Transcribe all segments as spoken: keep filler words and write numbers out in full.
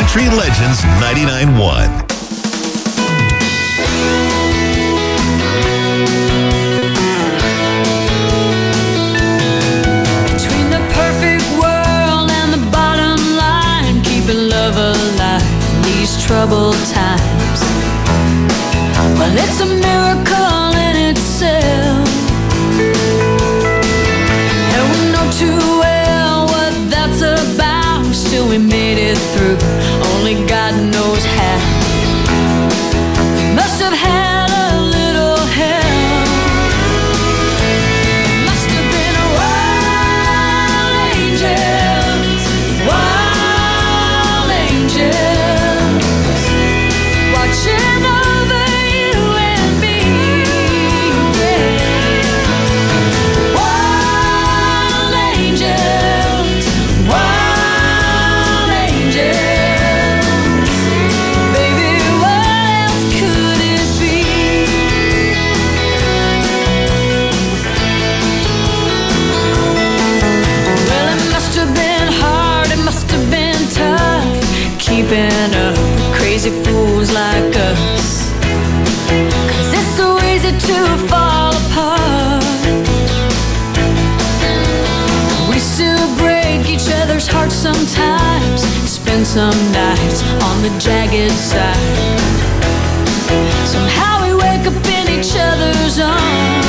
Country Legends ninety-nine point one. Troubled times. Well, it's a miracle in itself, and we know too well what that's about. Still, we made it through. Only God knows how. We must have had a little help. It must have been a wild angels, wild angels. Watching over you and me, yeah. Wild angels, wild angels. Baby, what else could it be? Well, it must have been hard, it must have been tough, keeping up with crazy fools like us. 'Cause it's so easy to fall apart. We still break each other's hearts sometimes, spend some nights on the jagged side. Somehow we wake up in each other's arms.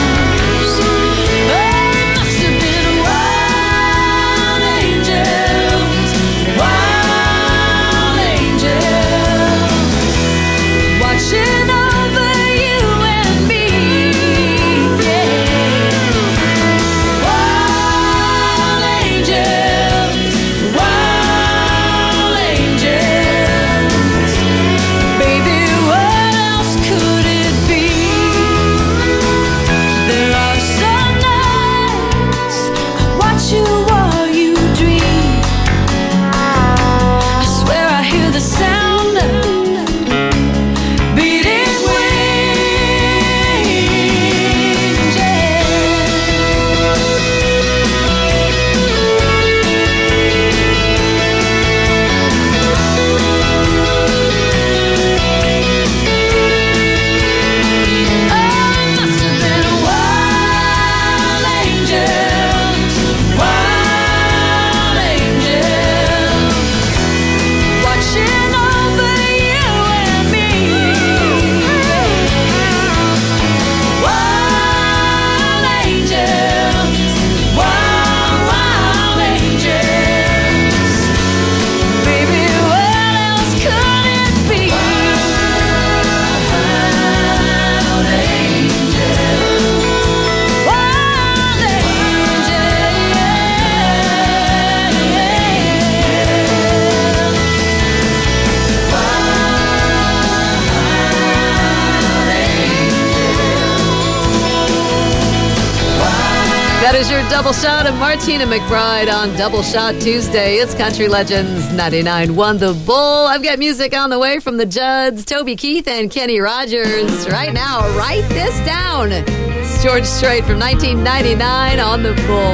That is your double shot of Martina McBride on Double Shot Tuesday. It's Country Legends ninety-nine point one The Bull. I've got music on the way from the Judds, Toby Keith, and Kenny Rogers. Right now, write this down. It's George Strait from nineteen ninety-nine on The Bull.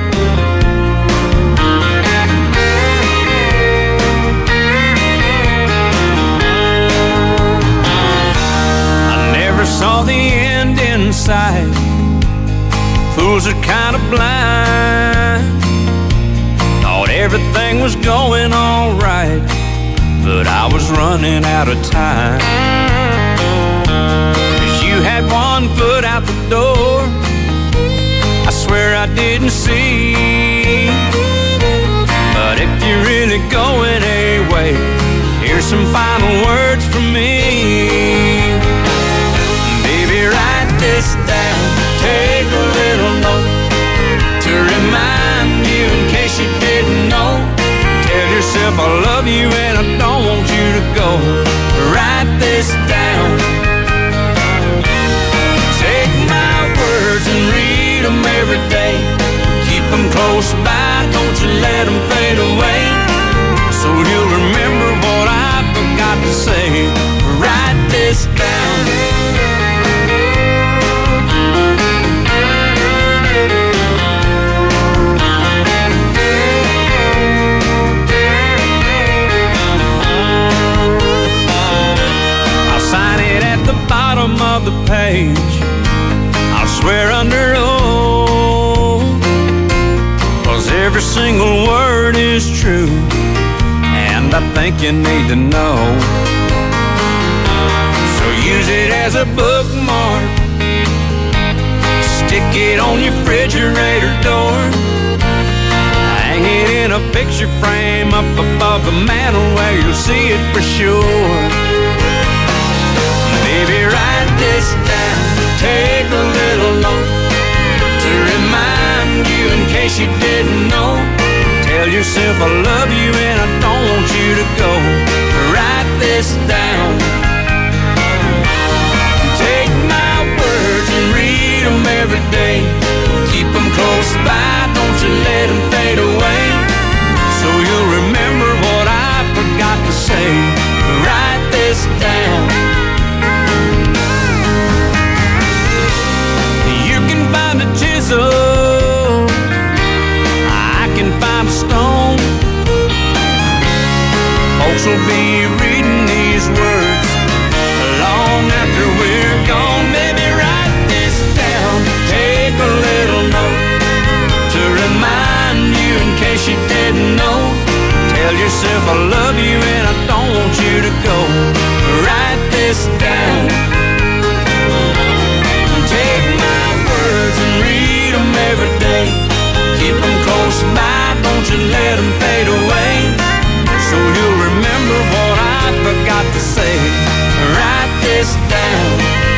I never saw the end in sight. Fools are kind of blind. Thought everything was going all right, but I was running out of time. 'Cause you had one foot out the door, I swear I didn't see. But if you're really going away, here's some final words from me. Baby, write this down, take a little note to remind you in case you didn't know. Tell yourself I love you and I don't want you to go. Write this down. Take my words and read them every day. Keep them close by, don't you let them fade away. So you'll remember what I forgot to say. Write this down. think you need to know. So use it as a bookmark, stick it on your refrigerator door, hang it in a picture frame up above the mantle where you'll see it for sure. Baby, write this down, take a little note to remind you in case you didn't know. Tell yourself I love you and I don't want you to go. Write this down, take my words and read them every day. Keep them close by, don't you let them fade away. So you'll remember what I forgot to say. Write this down. You can find a chisel, I can find a stone. Folks will be reading these words long after we're gone. Baby, write this down, take a little note to remind you in case you didn't know. Tell yourself I love you and I don't want you to go. Write this down, take my words and read them every day. Keep them close by, don't you let them fade away. So you'll remember what I forgot to say. Write this down.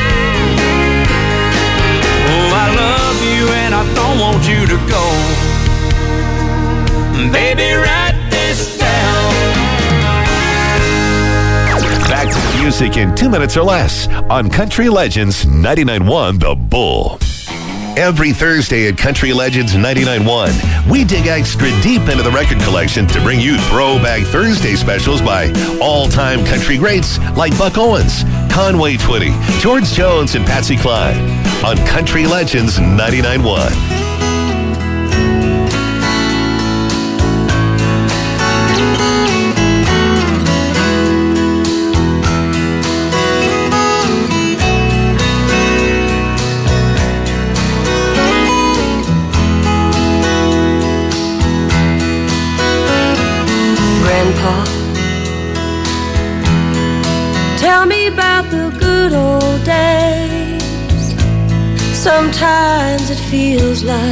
Oh, I love you and I don't want you to go. Baby, write this down. Back to the music in two minutes or less on Country Legends ninety-nine point one The Bull. Every Thursday at Country Legends ninety-nine point one, we dig extra deep into the record collection to bring you Throwback Thursday specials by all-time country greats like Buck Owens, Conway Twitty, George Jones, and Patsy Cline on Country Legends ninety-nine point one. Tell me about the good old days. Sometimes it feels like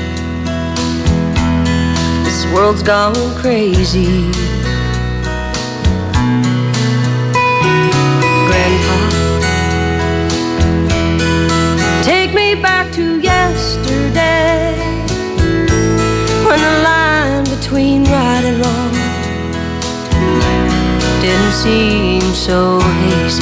this world's gone crazy. Grandpa, take me back to yesterday, when the line between right and wrong didn't seem so hazy.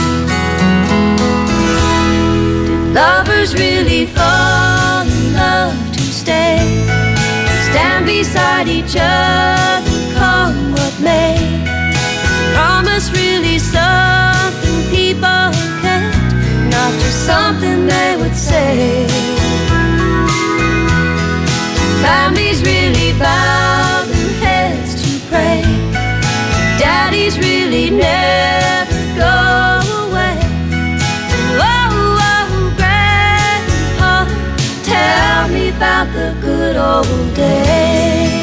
Did lovers really fall in love to stay, stand beside each other, come what may? Is promise really something people can't, not just something they would say? Families really bow their heads to pray, daddies really never go away. Oh, oh, Grandpa, tell me about the good old days.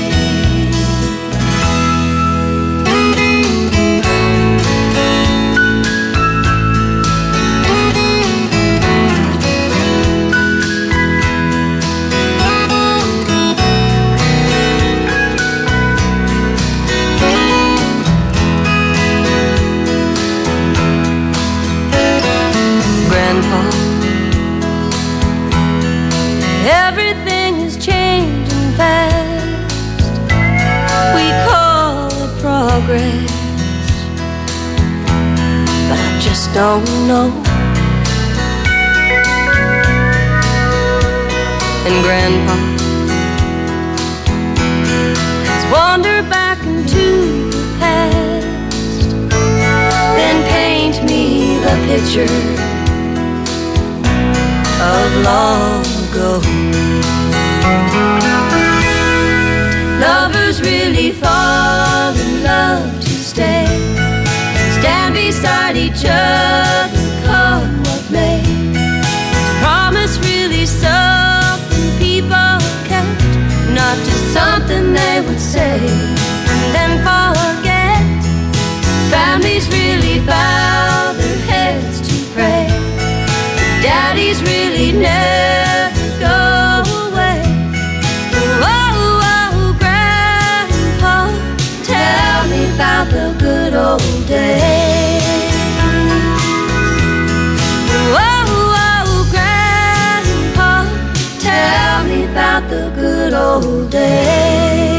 Everything is changing fast. We call it progress, but I just don't know. And Grandpa, let's wander back into the past, then paint me the picture of long ago. Lovers really fall in love to stay, stand beside each other, come what may. Is promise really something people can't, not just something they would say and then forget? Families really bow their heads to pray. Daddies really never go away. Oh, oh, Grandpa, tell me about the good old days. Oh, oh, Grandpa, tell me about the good old days.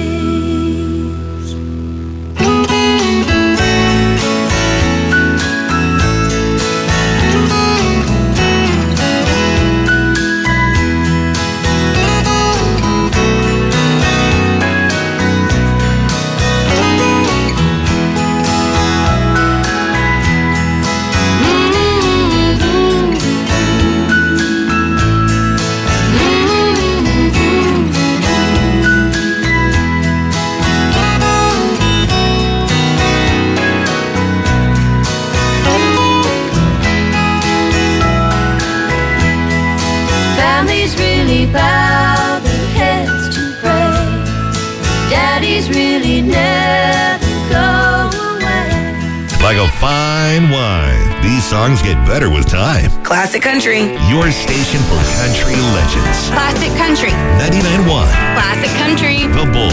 Bow their heads to pray. Daddies really never go away. Like a fine wine, these songs get better with time. Classic Country. Your station for country legends. Classic Country. ninety-nine point one. Classic Country. The Bull.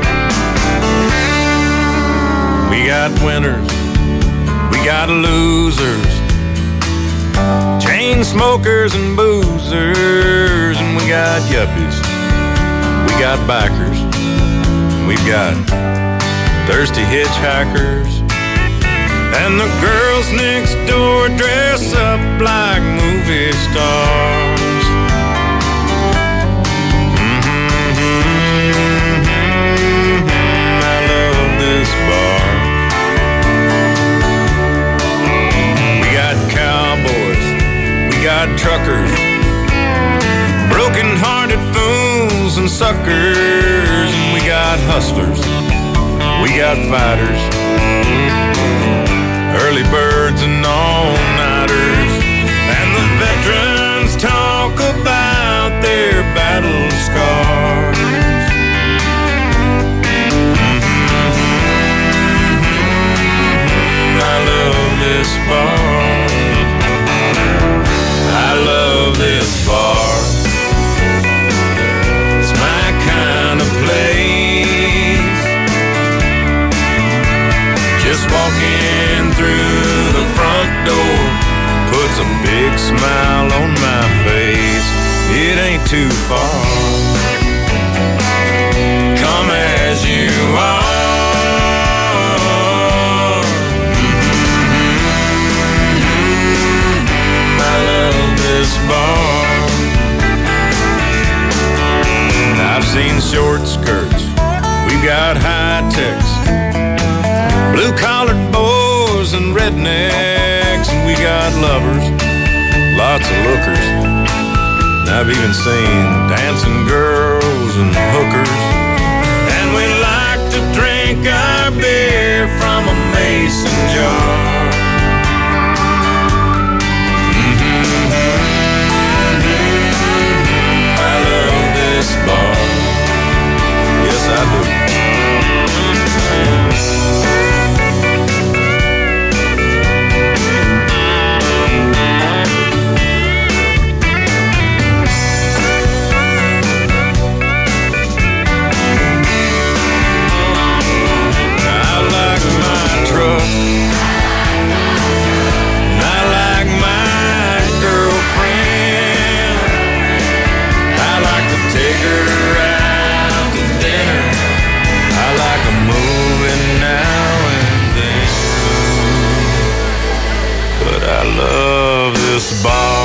We got winners, we got losers, chain smokers and boozers, and we got yuppies, we got bikers, we've got thirsty hitchhikers, and the girls next door dress up like movie stars. Mm-hmm, I love this bar. We got cowboys, we got truckers, broken-hearted fools and suckers, and we got hustlers, we got fighters, early birds and all-nighters, and the veterans talk about their battle scars. Mm-hmm. I love this bar. I love this bar. It's my kind of place. Just walking through the front door puts a big smile on my face. It ain't too far. Come as you are. This bar. I've seen short skirts, we've got high techs, blue collared boys and rednecks, and we got lovers, lots of lookers. And I've even seen dancing girls and hookers. And we like to drink our beer from a mason jar. This bar. Yes, I do. I like my truck. I like my girlfriend. I like to take her out to dinner. I like a movie now and then. But I love this bar.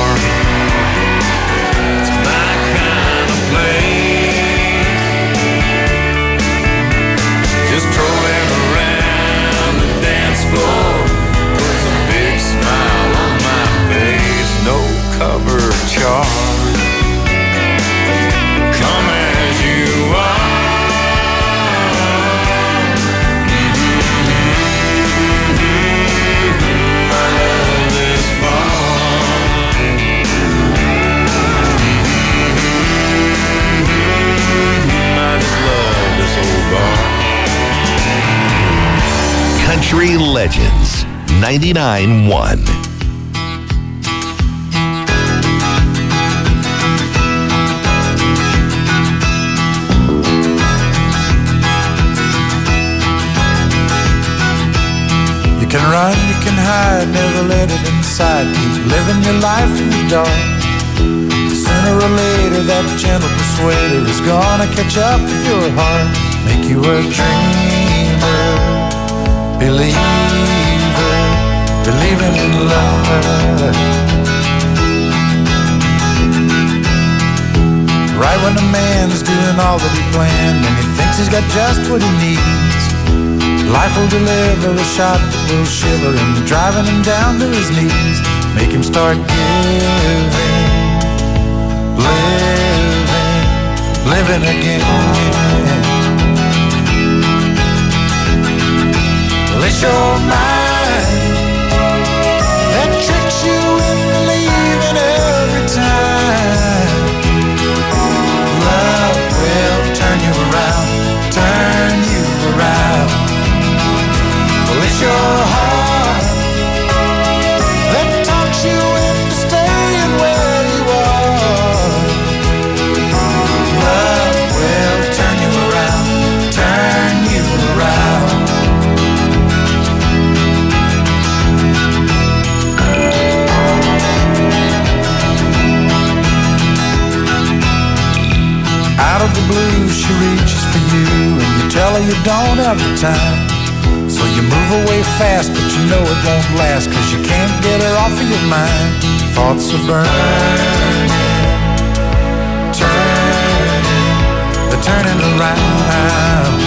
It's my kind of place. Just strolling around the dance floor puts a big smile on my face. No cover charge. Come as you are. Mm-hmm. I love this bar. Country Legends ninety-nine one. You can run, you can hide, never let it inside. Keep living your life in the dark. Sooner or later that gentle persuader is gonna catch up with your heart. Make you a dreamer, believer, believing in love. Right when a man's doing all that he planned and he thinks he's got just what he needs, life will deliver a shot that will shiver him, driving him down to his knees. Make him start giving, living, living again. It's your mind that tricks you into believing every time. Love will turn you around, turn you around. Well, it's your heart that talks you into staying where you are. Love will turn you around, turn you around. Out of the blue she reaches for you and you tell her you don't have the time. So you move away fast but you know it won't last, cause you can't get her off of your mind. Thoughts are burning, turning, they're turning around.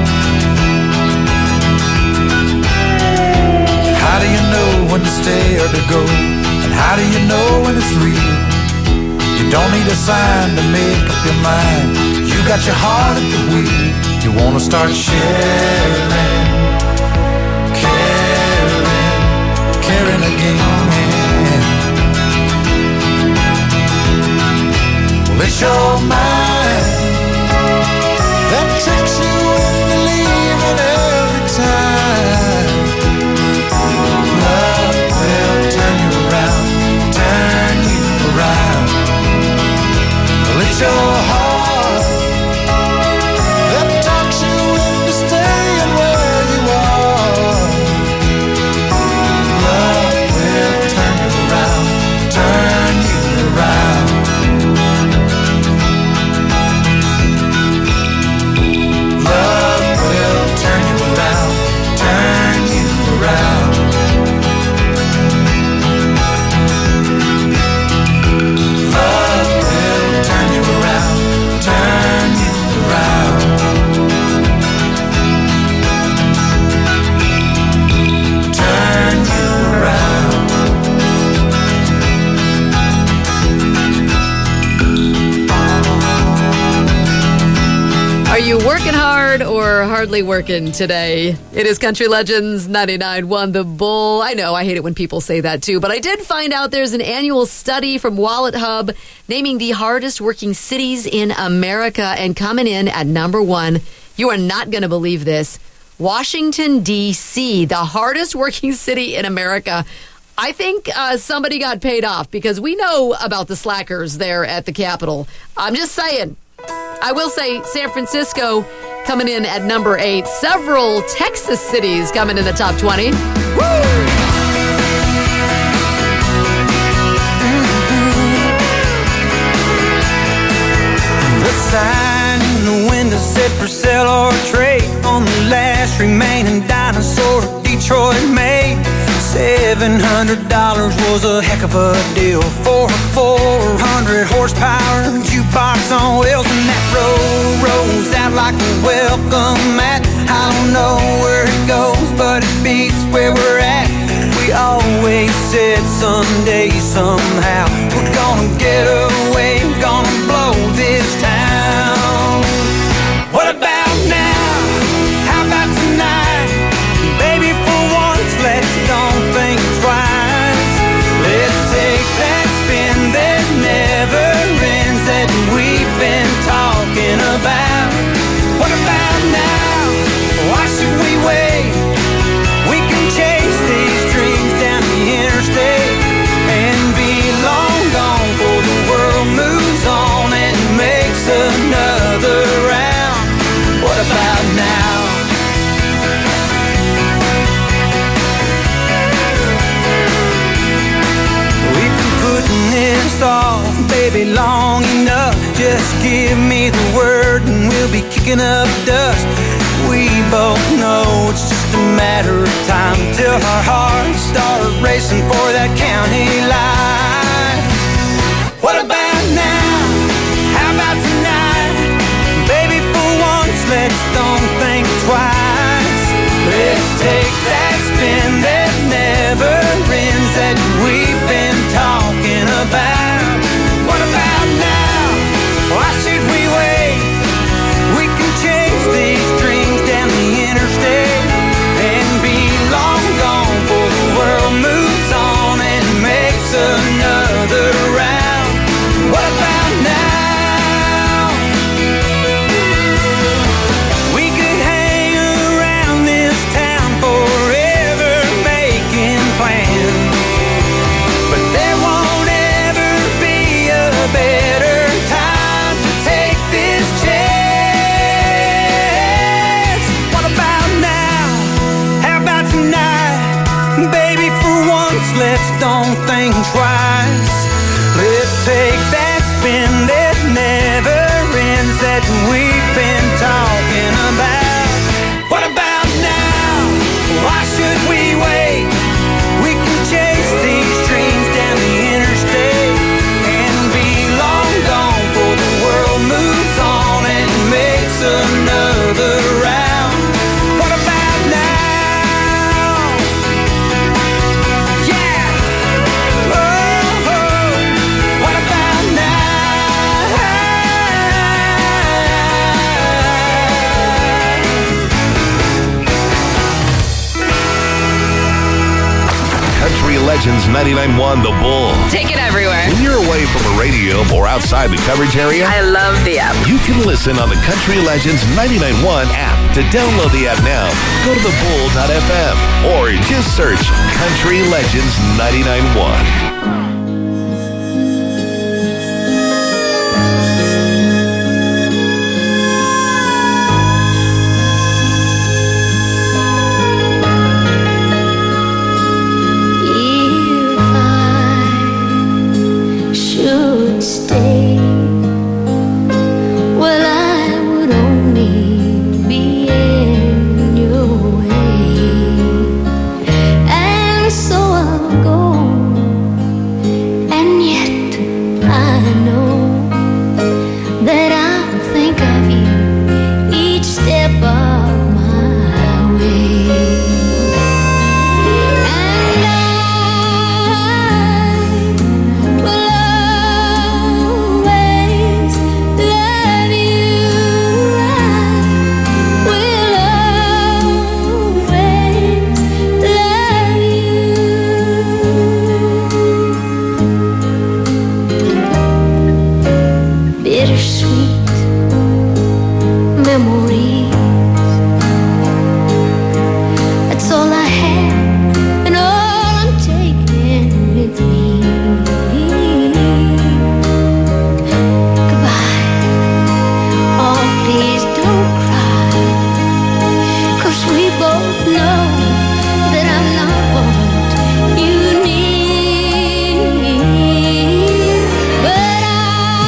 How do you know when to stay or to go? And how do you know when it's real? You don't need a sign to make up your mind. You got your heart at the wheel. You wanna start sharing, caring, caring again. Well, it's your mind that tricks you into leaving every time. Love will turn you around, turn you around. Well, it's your heart that talks you into staying where you are. Love will turn you around, turn you around. Love will turn you around, turn you around. Love will turn you around, turn you around. Turn you around. Are you working hard or hardly working today? It is Country Legends ninety-nine one The Bull. I know, I hate it when people say that too, but I did find out there's an annual study from Wallet Hub naming the hardest working cities in America, and coming in at number one, you are not going to believe this, Washington, D C, the hardest working city in America. I think uh, somebody got paid off because we know about the slackers there at the Capitol. I'm just saying. I will say San Francisco coming in at number eight. Several Texas cities coming in the top twenty. Woo! The sign in the window said for sale or trade on the last remaining dinosaur Detroit made. Seven hundred dollars was a heck of a deal for a four hundred horsepower jukebox on wheels, and that road rolls out like a welcome mat. I don't know where it goes, but it beats where we're at. We always said someday, somehow, we're gonna get away, gonna blow this town. What about now? How about tonight? Baby, for once, let's don't think twice. Let's take that spin that never ends that we've been talking about. What about now? Why should we wait? baby, long enough. Just give me the word and we'll be kicking up dust. We both know it's just a matter of time till our hearts start racing for that county line. What about now? How about tonight? Baby, for once, let's don't think twice. Let's take that spin that never ends that we've been talking about. What about now? Why should we wait? We can chase these dreams down the interstate and be long gone before the world moves on and makes another round. What about now? We could hang around this town forever making plans, but there won't ever be a better time to take this chance. What about now? How about tonight? Baby, for once, let's don't think twice. Let's take that spin that never ends that we've been talking about. What about now? Why should we wait? We can chase these dreams down the interstate and be long gone before the world moves on and makes another round. What about now? Yeah. Oh, oh. What about now? Country Legends ninety-nine point one The Bull. Take it everywhere. When you're away from a radio or outside the coverage area, I love the app. you can listen on the Country Legends ninety-nine point one app. To download the app now, go to the bull dot f m or just search Country Legends ninety-nine point one. If I should stay, well, I would only be in your way, and so I'll go. And yet I know that I'll think of you each step of my way. And I will always love you. I will always love you. Bittersweet memories, that's all I have and all I'm taking with me. Goodbye. Oh, please don't cry, 'cause we both know that I'm not what you need. But I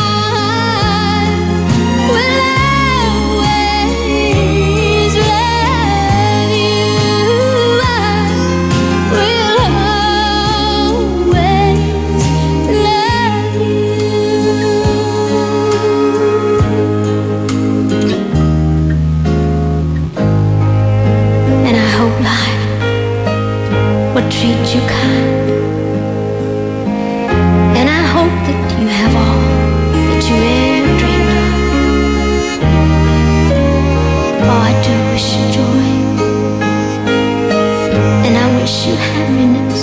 will always love you. I will always love you. And I hope life will treat you kind, and I hope that you have all that you ever dreamed of. Oh, I do wish you joy, and I wish you happiness.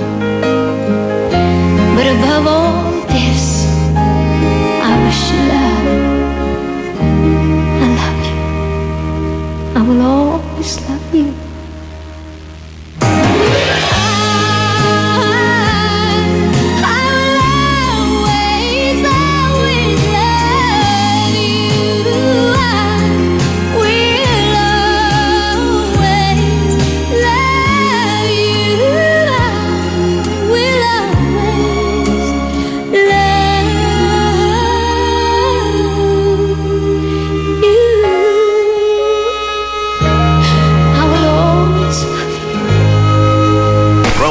But above all this, I wish you love. I love you. I will always love you. I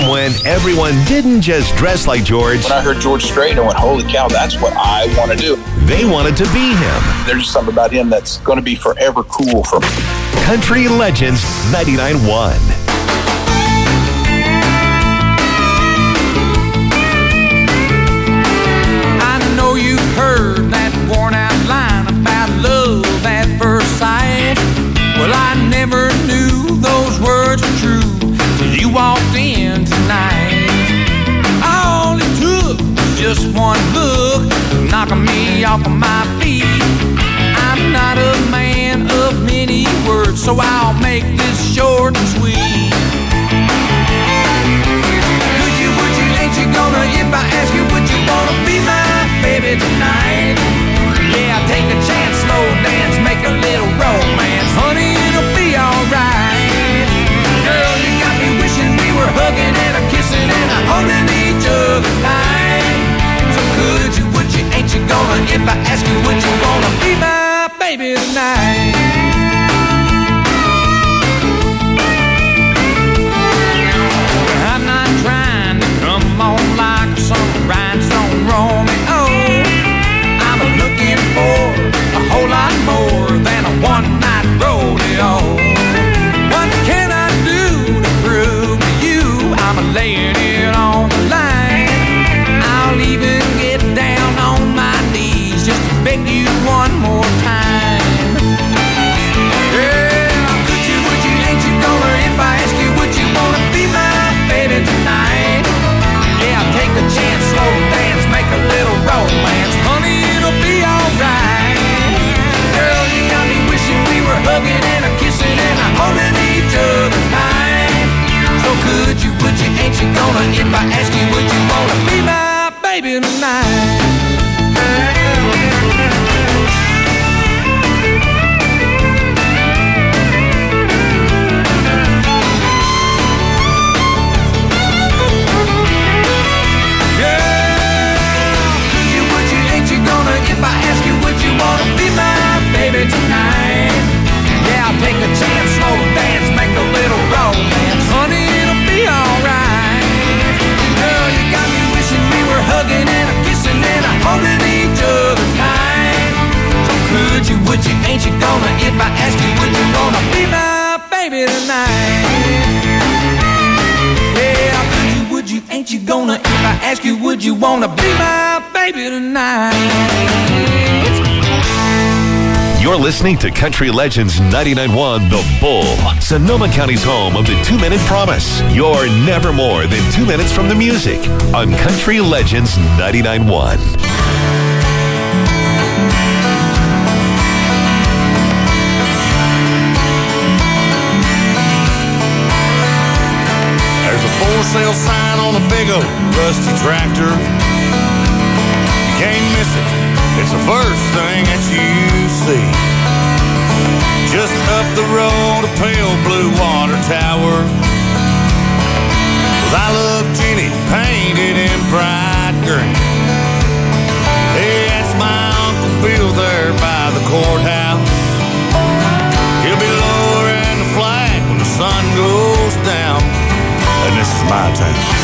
from when everyone didn't just dress like George. When I heard George Strait, I went, holy cow, that's what I want to do. They wanted to be him. There's just something about him that's going to be forever cool for me. Country Legends ninety-nine point one. I know you've heard that worn out line about love at first sight. Well, I never knew those words were true till you walked in tonight. All it took was just one look, knocking me off of my feet. I'm not a man of many words, so I'll make this short and sweet. Could you, would you, ain't you gonna, if I ask you, would you wanna be my baby tonight? Yeah, take a chance, slow dance, make a little romance. Honey, it'll be alright. Girl, you got me wishing we were hugging and a kissing and a holding each other tight. So could you, would you, ain't you gonna, if I ask you, would you wanna be my baby tonight? I'm not trying to come on like some rhinestone Romeo. I'm looking for a whole lot more than a one-night rodeo. What can I do to prove to you I'm laying it on the line? I'll even get down on my knees just to beg you one more time. Yeah, could you, would you, ain't you gonna, if I ask you, would you wanna be my baby tonight? Yeah, take a chance, slow dance, make a little romance. Honey, it'll be alright. Girl, you got me wishing we were hugging and a kissing and a holding each other tight. So could you, would you, ain't you gonna, if I ask you, would you wanna be my baby tonight? If I ask you, would you wanna be my baby tonight? Yeah, I'll take a chance, slow dance, make a little romance. Honey, it'll be alright. Girl, you got me wishing we were hugging and a kissing and a holding each other tight. So could you, would you, ain't you gonna, if I ask you, would you wanna be my baby tonight? Yeah, could you, would you, ain't you gonna, if I ask you, would you wanna be my baby tonight? You're listening to Country Legends ninety-nine point one The Bull, Sonoma County's home of the two-minute promise. You're never more than two minutes from the music on Country Legends ninety-nine point one. There's a for sale sign on a big old rusty tractor. You can't miss it. It's the first thing that you see. Just up the road, a pale blue water tower with I Love Jenny painted in bright green. Hey, that's my Uncle Bill there by the courthouse. He'll be lowering the flag when the sun goes down. And this is my town.